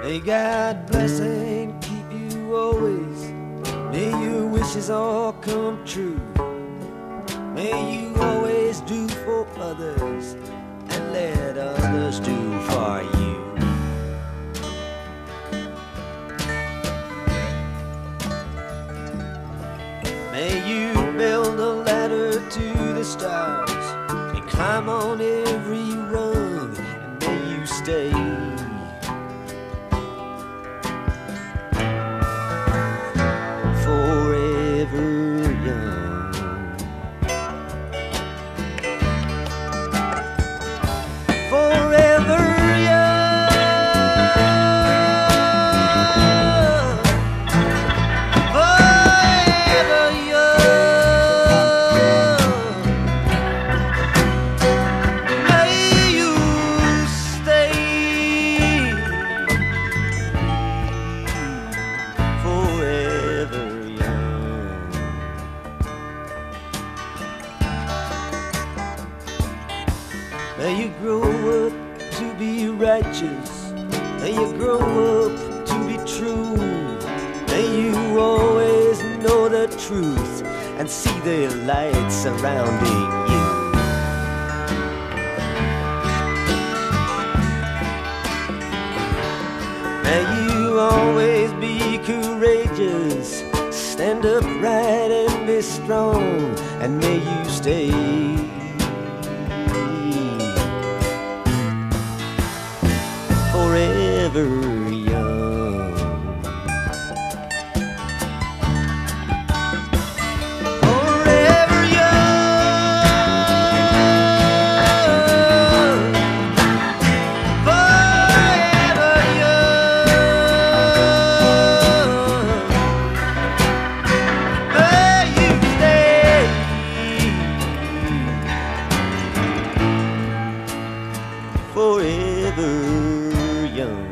May God bless and keep you always. May your wishes all come true. May you always do for others and let others do for you. May you build a ladder to the stars and climb on every rung, and may you stay forever young. Forever young. Forever young. May you stay forever young. May you grow up to be righteous. May you grow up to be true. May you always know the truth and see the light surrounding you. May you always be courageous, stand upright and be strong, and may you stay forever young. Forever young. Forever young. May you stay forever young.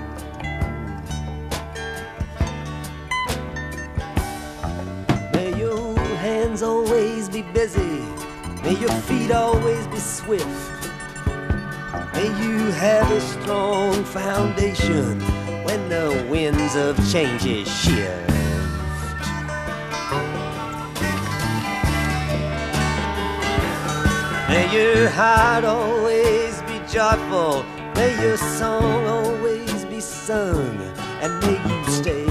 May your hands always be busy. May your feet always be swift. May you have a strong foundation when the winds of change shift. May your heart always be joyful. May your song always be sung, and may you stay